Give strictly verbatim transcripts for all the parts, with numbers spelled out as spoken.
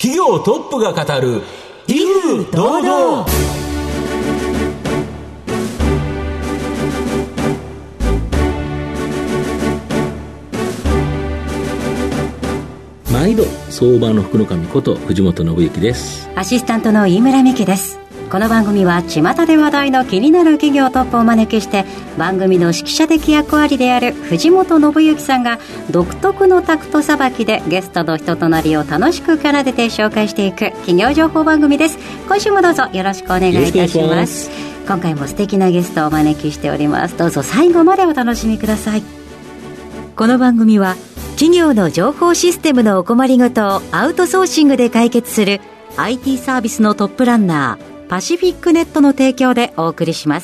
企業トップが語る威風堂々。 毎度相場の福の神こと藤本信之です。 アシスタントの飯村美希です。この番組は巷で話題の気になる企業トップをお招きして、番組の指揮者的役割である藤本信之さんが独特のタクトさばきでゲストの人となりを楽しく奏でて紹介していく企業情報番組です。今週もどうぞよろしくお願いいたします。今回も素敵なゲストをお招きしております。どうぞ最後までお楽しみください。この番組は企業の情報システムのお困りごとをアウトソーシングで解決する アイティー サービスのトップランナーパシフィックネットの提供でお送りします。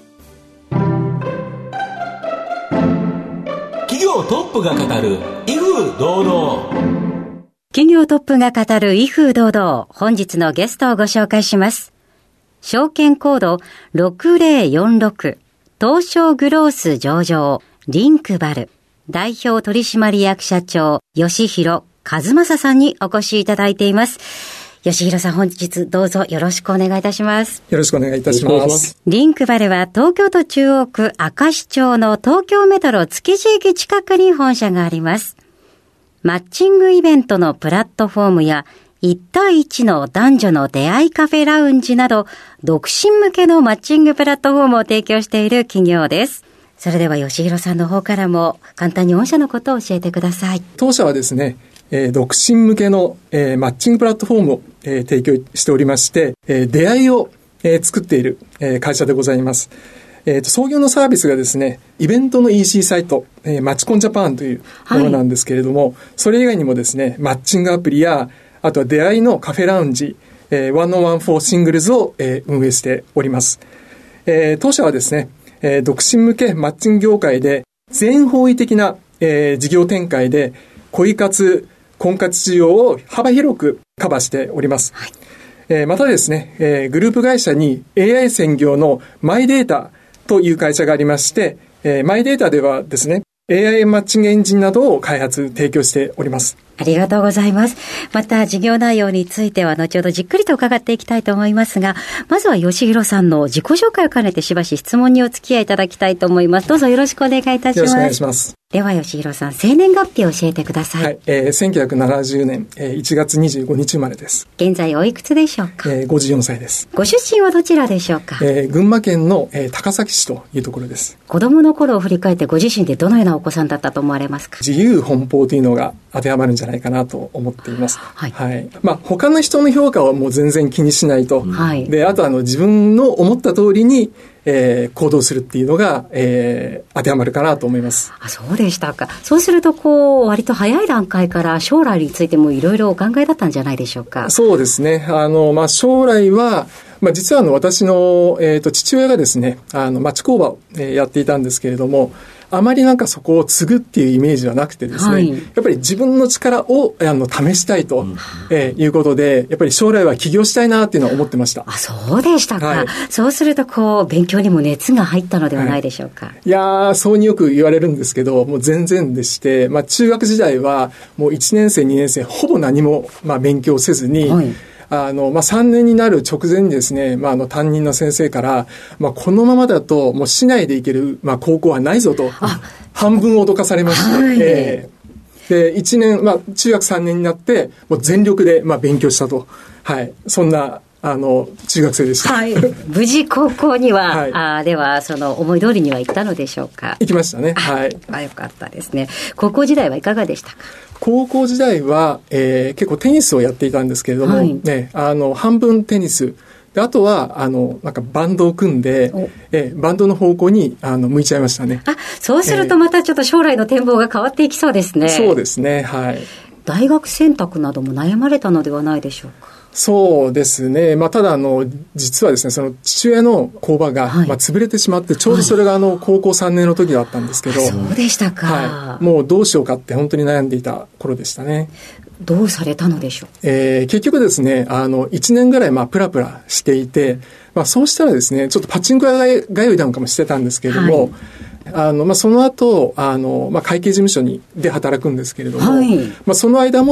企業トップが語る威風堂々。 企業トップが語る威風堂々。本日のゲストをご紹介します。証券コードろくぜろよんろく東証グロース上場リンクバル代表取締役社長吉弘和正さんにお越しいただいています。吉弘さん、本日どうぞよろしくお願いいたします。 よろしくお願いいたします。 リンクバルは東京都中央区明石町の東京メトロ築地駅近くに本社があります。マッチングイベントのプラットフォームやいち対いちの男女の出会いカフェラウンジなど、独身向けのマッチングプラットフォームを提供している企業です。それでは吉弘さんの方からも簡単に御社のことを教えてください。 当社はですね、えー、独身向けの、えー、マッチングプラットフォームを、えー、提供しておりまして、えー、出会いを、えー、作っている、えー、会社でございます。えーと、創業のサービスがですね、イベントの イーシー サイト、えー、マチコンジャパンというものなんですけれども、はい、それ以外にもですね、マッチングアプリや、あとは出会いのカフェラウンジ、えー、ワンオンワンフォーシングルズを、えー、運営しております。えー、当社はですね、えー、独身向けマッチング業界で全方位的な、えー、事業展開で恋活、婚活需要を幅広くカバーしております。はい、えー、またですね、えー、グループ会社に エーアイ 専業のマイデータという会社がありまして、えー、マイデータではですね、エーアイ マッチングエンジンなどを開発、提供しております。 ありがとうございます。また事業内容については後ほどじっくりと伺っていきたいと思いますが、まずは吉弘さんの自己紹介を兼ねてしばし質問にお付き合いいただきたいと思います。どうぞよろしくお願いいたします。 よろしくお願いします。 では吉弘さん、生年月日を教えてください。 はい、えー、せんきゅうひゃくななじゅうねん、えー、いちがつにじゅうごにち生まれです。 現在おいくつでしょうか？ えー、ごじゅうよんさいです。 ご出身はどちらでしょうか？ えー、群馬県の、えー、高崎市というところです。 子供の頃を振り返ってご自身でどのようなお子さんだったと思われますか？ 自由奔放というのが当てはまるんじゃないかなと思っています。 はい。 はい。まあ、他の人の評価はもう全然気にしないと。 はい。 で、あとあの、自分の思った通りに、えー、行動するっていうのが、えー、当てはまるかなと思います。 あ、そうでしたか。そうすると、こう、割と早い段階から将来についてもいろいろお考えだったんじゃないでしょうか。 そうですね。あの、まあ、将来は、まあ、実はあの、私の、えっと、父親がですね、あの、町工場を、えー、やっていたんですけれども、あまりなんかそこを継ぐっていうイメージはなくてですね、はい、やっぱり自分の力をあの試したいと、うんえー、いうことで、やっぱり将来は起業したいなっていうのは思ってました。 あ、そうでしたか。はい、そうするとこう勉強にも熱が入ったのではないでしょうか。はい、 いやー、そうによく言われるんですけど、もう全然でして、まあ中学時代はもういちねんせいにねんせいほぼ何もまあ勉強せずに。はいあの、まあ、さんねんになる直前にですね、まあ、あの、担任の先生から、まあ、このままだと、もう市内で行ける、まあ、高校はないぞと、半分脅かされまして、はいえー、で、いちねん、まあ、中学さんねんになって、もう全力で、まあ、勉強したと。はい。そんな、あの、中学生でした。 はい。無事高校には、はい、あでは、その、思い通りには行ったのでしょうか？ 行きましたね。はい。 あ、よかったですね。高校時代はいかがでしたか？ 高校時代は、えー、結構テニスをやっていたんですけれども、はい、ね、あの、半分テニス。で、あとは、あの、なんかバンドを組んで、えー、バンドの方向に、あの、向いちゃいましたね。 あ、そうするとまたちょっと将来の展望が変わっていきそうですね。 えー、そうですね、はい。 大学選択なども悩まれたのではないでしょうか？ そうですね。まあ、ただ、あの、実はですね、その父親の工場が、はい、まあ、潰れてしまって、ちょうどそれが、あの、高校さんねんの時だったんですけど。 そうでしたか。 はい。もうどうしようかって本当に悩んでいた頃でしたね。 どうされたのでしょう？ えー、結局ですね、あの、いちねんぐらい、まあ、プラプラしていて、まあ、そうしたらですね、ちょっとパチンコ屋通いなんかもしてたんですけれども、はいあの、まあ、その後、あの、まあ、会計事務所に、で働くんですけれども、はい、まあ、その間も、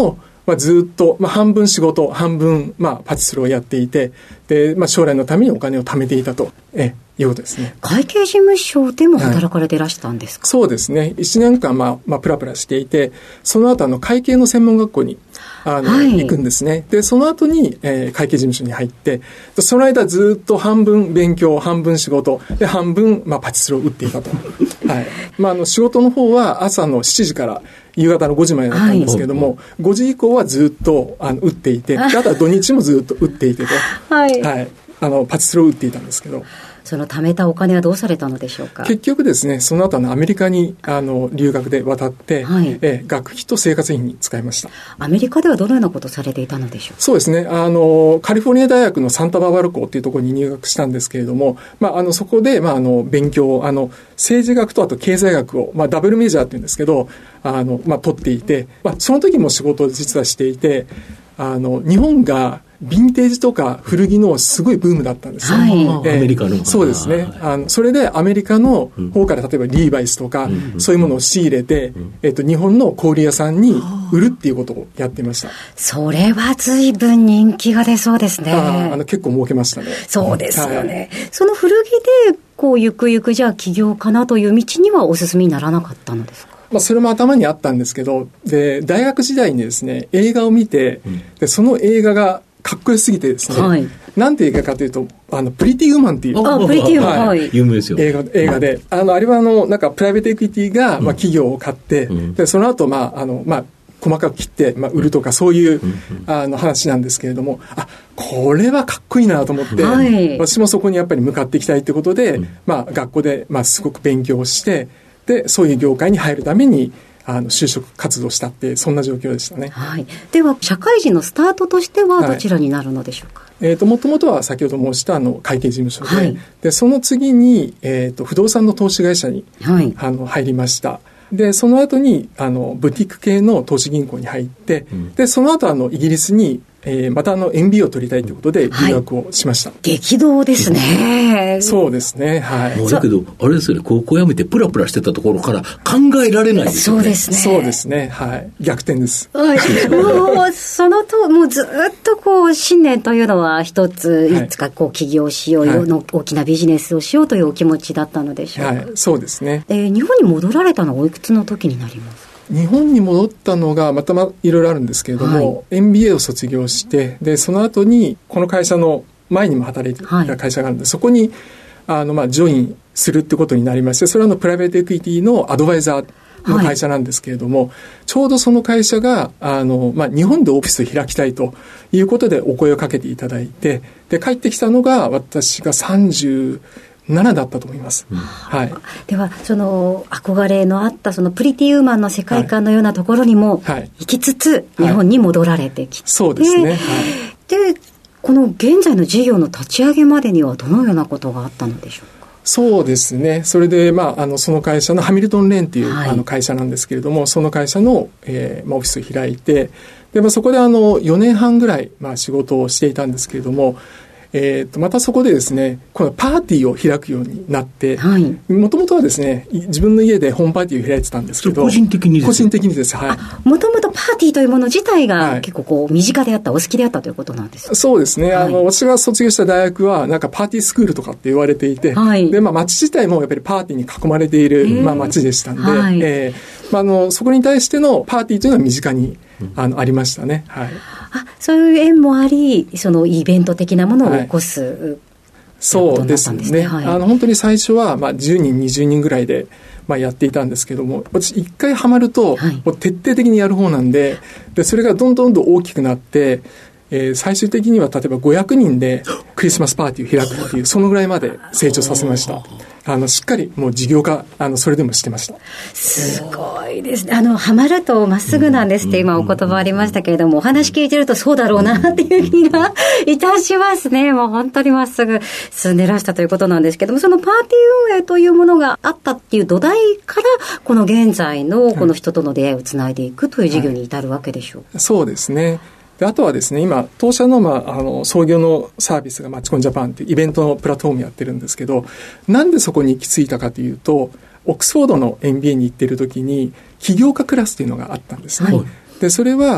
まあ、ずっと、まあ、半分仕事、半分、まあ、パチスロをやっていて、で、まあ、将来のためにお金を貯めていたと、えいうことですね。 会計事務所でも働かれていらしたんですか？ はい、そうですね。いちねんかん、まあ、まあ、プラプラしていて、その後、あの、会計の専門学校に、あの、はい、行くんですね。で、その後に、えー、会計事務所に入って、その間ずっと半分勉強、半分仕事、で、半分、まあ、パチスロを打っていたと。はい。まあ、あの、仕事の方は朝のしちじから夕方のごじまでだったんですけども、はい、ごじ以降はずっと、あの、打っていて、あとは土日もずっと打っていてと。はい。はい。あの、パチスロを打っていたんですけど。 その貯めたお金はどうされたのでしょうか？ 結局ですね、その後のアメリカにあの留学で渡って、はい、え学費と生活費に使いました。 アメリカではどのようなことをされていたのでしょうか？ そうですね、あのカリフォルニア大学のサンタバーバラ校というところに入学したんですけれども、まあ、あのそこで、まあ、あの勉強あの政治学とあと経済学を、まあ、ダブルメジャーっていうんですけどあの、まあ、取っていて、まあ、その時も仕事を実はしていて、あの日本がヴィンテージとか古着のすごいブームだったんですよ、はいえー、アメリカのそうですね、あのそれでアメリカの方から例えばリーバイスとか、うん、そういうものを仕入れて、うんえー、と日本の小売屋さんに売るっていうことをやっていました。 それは随分人気が出そうですね。 ああの結構儲けましたね。 そうですよね、はい、その古着でこうゆくゆくじゃあ起業かなという道にはお進みにならなかったのですか？ まあ、それも頭にあったんですけど、で大学時代にですね映画を見て、うん、でその映画がかっこよすぎてですね、はい、なんて映画かというとあのプリティウーマンっていうあプリティウーマン、はい、 有名ですよ。 映画映画であのあれはあのなんかプライベートエクイティが、まあ、企業を買って、うん、でその後、まああのまあ細かく切って、まあ、売るとかそういう、うん、あの話なんですけれども、あこれはかっこいいなと思って、はい、私もそこにやっぱり向かっていきたいということで、うんまあ、学校で、まあ、すごく勉強をしてでそういう業界に入るためにあの就職活動したってそんな状況でしたね。 はい、では社会人のスタートとしてはどちらになるのでしょうか？はいえー、ともともとは先ほど申したあの会計事務所 で,、はい、でその次に、えー、と不動産の投資会社に、はい、あの入りました。でその後にあのブティック系の投資銀行に入って、うん、でその後あのイギリスにえー、またあの エムビーエー を取りたいということで留学をしました、はい、 激動ですね。 そうですね、はい、 もうだけどあれですよね、高校辞めてプラプラしてたところから考えられないですよね。 そうですね、 そうですね、はい、逆転です、 はい、もうそのともうずっとこう信念というのは一ついつかこう起業しようよ、はい、の大きなビジネスをしようというお気持ちだったのでしょうか？ はい、そうですね、 えー、日本に戻られたのはおいくつの時になりますか？ 日本に戻ったのがまたまいろいろあるんですけれども、はい、エムビーエー を卒業してでその後にこの会社の前にも働いていた会社があるので、はい、そこにあのまあジョインするってことになりまして、それはあのプライベートエクイティのアドバイザーの会社なんですけれども、はい、ちょうどその会社があの、まあ、日本でオフィスを開きたいということでお声をかけていただいて、で帰ってきたのが私がさんじゅうななだったと思います、うんはい、 ではその憧れのあったそのプリティウーマンの世界観のようなところにも行きつつ日本に戻られてきて、はい、 そうですね、はい、 でこの現在の事業の立ち上げまでにはどのようなことがあったのでしょうか？ そうですね、それで、まあ、あのその会社のハミルトンレーンという、はい、あの会社なんですけれども、その会社の、えーまあ、オフィスを開いてで、まあ、そこであのよねんはんぐらい、まあ、仕事をしていたんですけれども、えー、とまたそこでですねこのパーティーを開くようになってもともとはですね自分の家でホームパーティーを開いてたんですけど個人的にです個人的にです、はい、 もともとパーティーというもの自体が結構こう身近であった、お好きであったということなんですか？ そうですね、はい、あの私が卒業した大学はなんかパーティースクールとかって言われていて、はいでまあ、街自体もやっぱりパーティーに囲まれている、まあ、街でしたんで、はいえーまあ、あのそこに対してのパーティーというのは身近にあのありましたね、はい、 あそういう縁もありそのイベント的なものを起こす、はいそうですね、はい、あの本当に最初はまあじゅうにんにじゅうにんぐらいでまあやっていたんですけども、私一回ハマるともう徹底的にやる方なんで、でそれがどんどんどん大きくなって、えー、最終的には例えばごひゃくにんでクリスマスパーティーを開くっていうそのぐらいまで成長させました。あのしっかりもう事業化あのそれでもしてました。 すごいですね。あのハマるとまっすぐなんですって今お言葉ありましたけれども、お話聞いてるとそうだろうなっていう気がいたしますね。もう本当にまっすぐ進んでらしたということなんですけども、そのパーティー運営というものがあったっていう土台からこの現在のこの人との出会いをつないでいくという事業に至るわけでしょうか？ はい、そうですね。であとはですね今当社の、まあ、あの創業のサービスがマッチコンジャパンというイベントのプラットフォームやってるんですけど、なんでそこに行き着いたかというとオックスフォードの エムビーエー に行ってる時に起業家クラスというのがあったんですね、はい、でそれは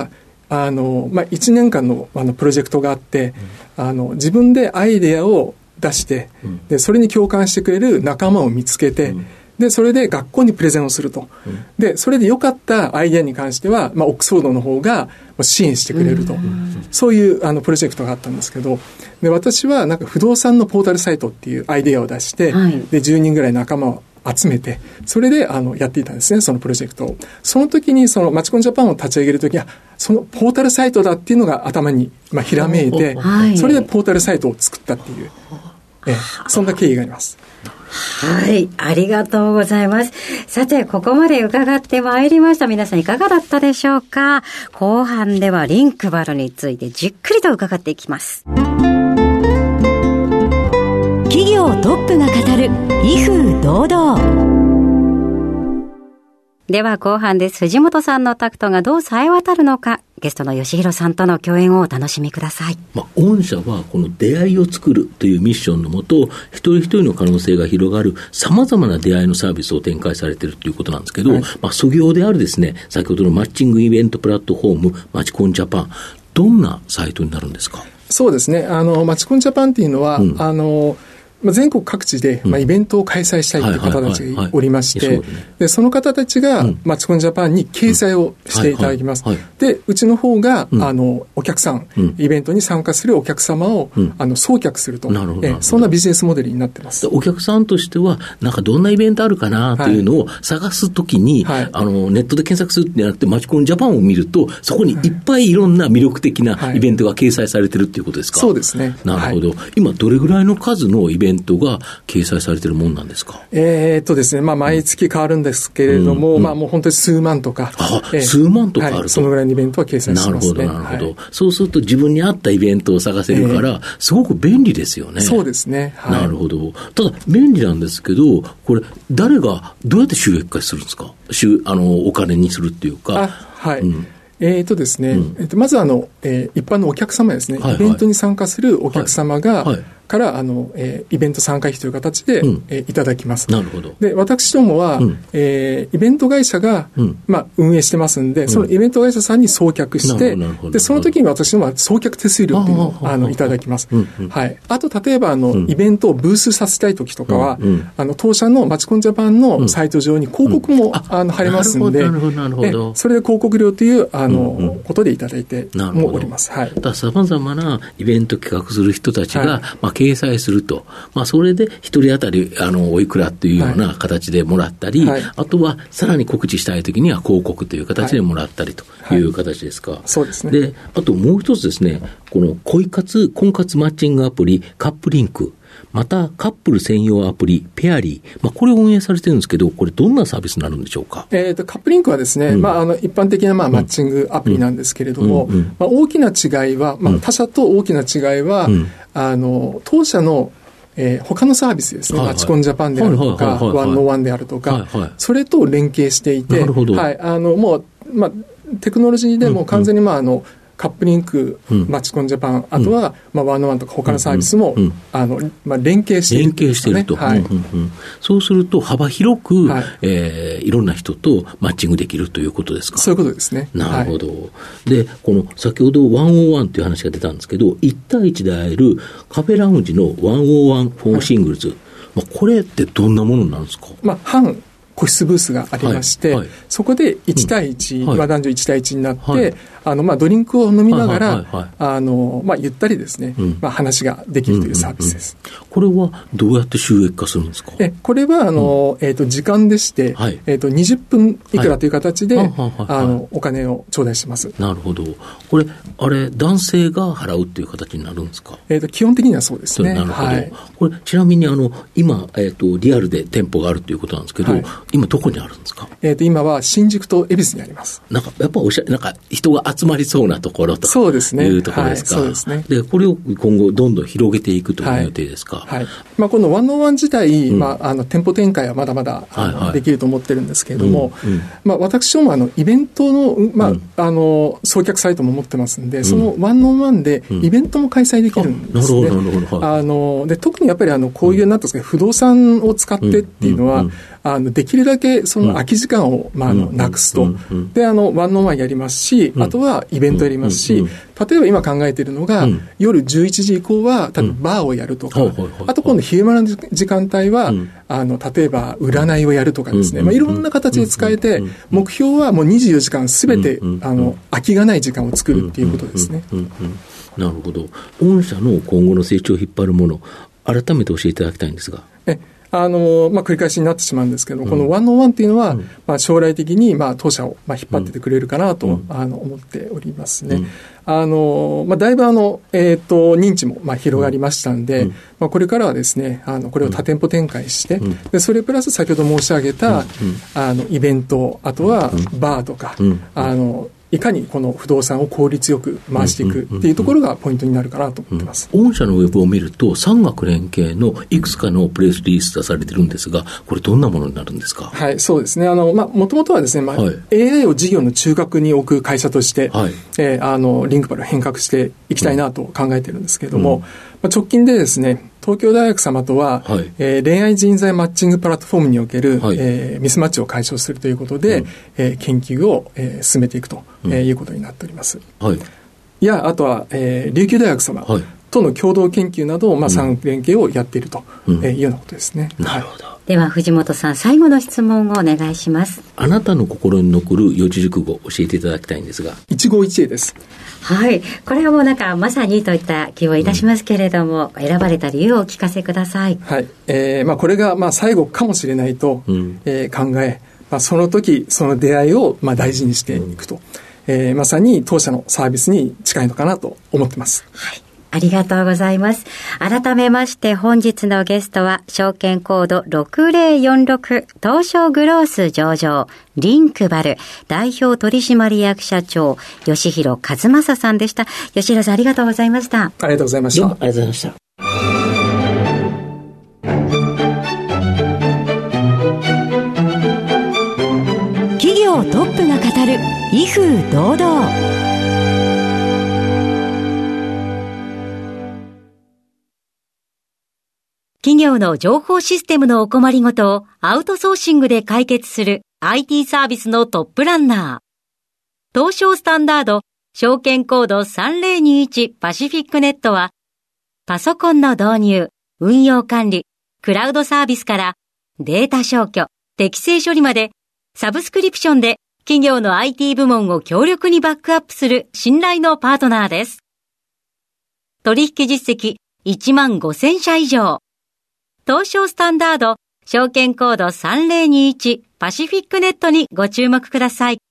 あの、まあ、いちねんかんの、あのプロジェクトがあって、うん、あの自分でアイデアを出して、うん、でそれに共感してくれる仲間を見つけて、うん、でそれで学校にプレゼンをすると、うん、でそれで良かったアイデアに関しては、まあ、オックスフォードの方が支援してくれると、うん、そういうあのプロジェクトがあったんですけど、で私はなんか不動産のポータルサイトっていうアイデアを出して、はい、でじゅうにんぐらい仲間を集めて、それであのやっていたんですね、そのプロジェクトを。その時にそのマチコンジャパンを立ち上げる時にはそのポータルサイトだっていうのが頭に、まあ、ひらめいて、はい、それでポータルサイトを作ったっていう、えそんな経緯があります。 はい、ありがとうございます。さて、ここまで伺ってまいりました。皆さんいかがだったでしょうか。後半ではリンクバルについてじっくりと伺っていきます。企業トップが語る威風堂々。では後半です。藤本さんのタクトがどう冴え渡るのか、ゲストの吉弘さんとの共演をお楽しみください。 まあ、御社はこの出会いを作るというミッションのもと、一人一人の可能性が広がる様々な出会いのサービスを展開されているということなんですけど、はい、まあ、創業であるですね、先ほどのマッチングイベントプラットフォームマチコンジャパン、どんなサイトになるんですか？ そうですね、あのマチコンジャパンっていうのは、うん、あのまあ、全国各地で、まあ、イベントを開催したいという方たちがおりまして、でその方たちが、うん、マチコンジャパンに掲載をしていただきます。でうちの方が、うん、あのお客さん、うん、イベントに参加するお客様を、うん、あの送客すると、えそんなビジネスモデルになってます。 お客さんとしてはなんかどんなイベントあるかなというのを探すときに、はい、あのネットで検索するんじゃなくてマチコンジャパンを見るとそこにいっぱいいろんな魅力的なイベントが掲載されているということですか？ そうですね。 なるほど、はい、今どれぐらいの数のイベントが掲載されているもんなんですか？ えーっとですね、まあ、毎月変わるんですけれども、うんうん、まあ、もう本当に数万とか、 あ、えー、数万とかあると、はい、 そのぐらいのイベントは掲載してますね。 なるほどなるほど、はい、そうすると自分に合ったイベントを探せるから、えー、すごく便利ですよね。 そうですね、はい、 なるほど。ただ便利なんですけど、これ誰がどうやって収益化するんですか？収あのお金にするっていうか。 あ、はい、うん、えーとですね、うん、えーとまずあの、えー、一般のお客様ですね、はいはい、イベントに参加するお客様が、はいはい、からあの、えー、イベント参加費という形で、うん、えー、いただきます。 なるほど。 で私どもは、うん、えー、イベント会社が、うん、まあ、運営してますんで、そのイベント会社さんに送客して、うん、でその時に私どもは送客手数料っていうのをあのいただきます。うんうん、はい。あと例えばあの、うん、イベントをブースさせたい時とかは、うんうん、あの当社のマチコンジャパンのサイト上に広告も、うん、ああの貼れますんで、なるほどなるほど。それで広告料というあの、うんうん、ことでいただいてもおります。はい。 ださまざまなイベント企画する人たちが、はい、まあ、掲載すると。まあ、それで一人当たりあのおいくらというような形でもらったり、はい、あとはさらに告知したいときには広告という形でもらったりという形ですか？ はいはい、そうですね。 で、あともう一つですね、この恋活婚活マッチングアプリカップリンク、またカップル専用アプリペアリー、まあ、これを運営されてるんですけど、これどんなサービスになるんでしょうか？ えーと、カップリンクはですね、うん、まあ、あの一般的な、まあ、マッチングアプリなんですけれども、うんうんうん、まあ、大きな違いは、まあ、他社と大きな違いは、うん、あの当社のえー、他のサービスですね、はいはい、マチコンジャパンであるとか、ワンオーワンであるとか、はいはい、それと連携していて、はい、あのもう、まあ、テクノロジーでも完全に、まあ、あのカップリンク、うん、マチコンジャパン、あとは、うん、まあ、ワンオーワンとか他のサービスも、うんうん、あのまあ、連携している、ね、 連携していると、はい、うんうんうん、そうすると幅広く、はい、えー、いろんな人とマッチングできるということですか？ そういうことですね。 なるほど、はい、でこの先ほどワンオーワンという話が出たんですけど、いち対いちで会えるカフェラウンジのワンオーワンフォーシングルズ、はい、まあ、これってどんなものなんですか？ まあ、半個室ブースがありまして、はいはい、そこでいち対いち、うん、はい、男女いち対いちになって、はい、あのまあ、ドリンクを飲みながら、はいはいはいはい、あのまあ、ゆったりですね、うん、まあ、話ができるというサービスです、 うんうんうん、これはどうやって収益化するんですか？ えこれはあの、うん、えー、と時間でして、はい、えー、とにじゅっぷんいくらという形で、はい、あのお金を頂戴します。 なるほど。これあれ男性が払うっていう形になるんですか？ えー、と基本的にはそうですね。 なるほど、 はい、 これちなみにあの今、えー、とリアルで店舗があるということなんですけど、はい、今どこにあるんですか？ えー、と今は新宿と恵比寿にあります。 なんかやっぱおしゃなんか人が集まりそうなところとそうですね、 いうところですか？ はい、そうですね。 でこれを今後どんどん広げていくという予定ですか？ はいはい、まあ、このワンオーワン自体、うん、まあ、あの店舗展開はまだまだ、はいはい、できると思ってるんですけれども、うんうん、まあ、私どもあのイベントの、まあ、うん、あの送客サイトも持ってますんで、うん、そのワンオーワンでイベントも開催できるんですね。 なるほどなるほど、はい、 あので特にやっぱりあのこういう、うん、なんていうんですか、不動産を使ってっていうのは、うんうんうん、 あのできるだけその空き時間を、まあ、あのなくすと、うんうん、であのワンオンワンやりますし、うん、あとはイベントやりますし、うんうん、例えば今考えているのが、うん、夜じゅういちじ以降は多分バーをやるとか、うん、あと今度昼間の時間帯は、うん、あの例えば占いをやるとかですね、うんまあ、いろんな形で使えて、うん、目標はもうにじゅうよじかんすべて、うん、あの空きがない時間を作るっていうことですね。 うんうんうんうん、なるほど。御社の今後の成長を引っ張るもの、改めて教えていただきたいんですが。 えあのまあ、繰り返しになってしまうんですけど、うん、このワンオンワンっていうのは、うんまあ、将来的に、まあ、当社を、まあ、引っ張っててくれるかなと、うん、あの思っておりますね。うんあのまあ、だいぶあの、えー、と認知も、まあ、広がりましたんで、うんまあ、これからはですねあのこれを多店舗展開して、うん、でそれプラス先ほど申し上げた、うん、あのイベント、あとはバーとか、うん、あのいかにこの不動産を効率よく回していくっていうところがポイントになるかなと思ってます。 うんうんうん、御社のウェブを見ると産学連携のいくつかのプレスリリース出されてるんですが、これどんなものになるんですか？ はい、そうですね。あの、まあ、もともとはですね、まあはい、エーアイ を事業の中核に置く会社として、はいえー、あの、リンクパルを変革していきたいなと考えているんですけれども、うんまあ、直近でですね、東京大学様とは、はいえー、恋愛人材マッチングプラットフォームにおける、はいえー、ミスマッチを解消するということで、うんえー、研究を、えー、進めていくと、うんえー、いうことになっております。はい、いやあとは、えー、琉球大学様との共同研究など、まあ、産学連携をやっていると、うんえー、いうようなことですね。 なるほど。 では藤本さん、最後の質問をお願いします。 あなたの心に残る四字熟語を教えていただきたいんですが。 一期一会です。 はい、これはもうなんかまさにといった気をいたしますけれども、うん、選ばれた理由をお聞かせください。 はい、えーまあ、これがまあ最後かもしれないと、うんえー、考え、まあ、その時その出会いをまあ大事にしていくと、うんえー、まさに当社のサービスに近いのかなと思ってます。 はい、ありがとうございます。改めまして本日のゲストは証券コードろくぜろよんろく東証グロース上場リンクバル代表取締役社長吉弘和正さんでした。吉弘さん、ありがとうございました。 ありがとうございました。 どうもありがとうございました。 企業トップが語る威風堂々。企業の情報システムのお困りごとをアウトソーシングで解決する アイティー サービスのトップランナー。東証スタンダード証券コードさんぜろにいちパシフィックネットはパソコンの導入、運用管理、クラウドサービスからデータ消去、適正処理までサブスクリプションで企業の アイティー 部門を強力にバックアップする信頼のパートナーです。取引実績いちまんごせんしゃ以上。東証スタンダード証券コードさんぜろにいちパシフィックネットにご注目ください。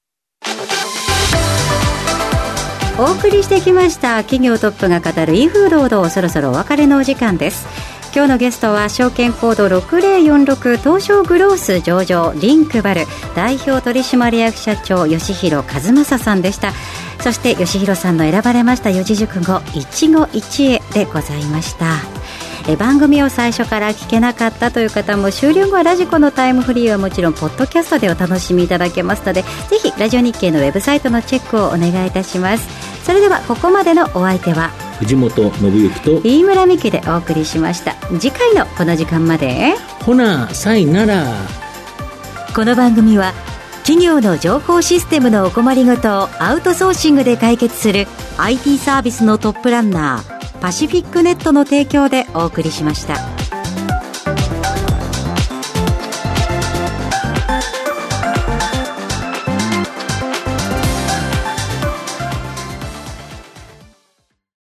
お送りしてきました企業トップが語る威風堂々、そろそろお別れのお時間です。今日のゲストは証券コードろくぜろよんろく東証グロース上場リンクバル代表取締役社長吉弘和正さんでした。そして吉弘さんの選ばれました四字熟語一期一会でございました。え番組を最初から聞けなかったという方も終了後はラジコのタイムフリーはもちろんポッドキャストでお楽しみいただけますので、ぜひラジオ日経のウェブサイトのチェックをお願いいたします。それではここまでのお相手は藤本信之と飯村美希でお送りしました。次回のこの時間までほなさいなら。 この番組は企業の情報システムのお困りごとをアウトソーシングで解決する アイティー サービスのトップランナーパシフィックネットの提供でお送りしました。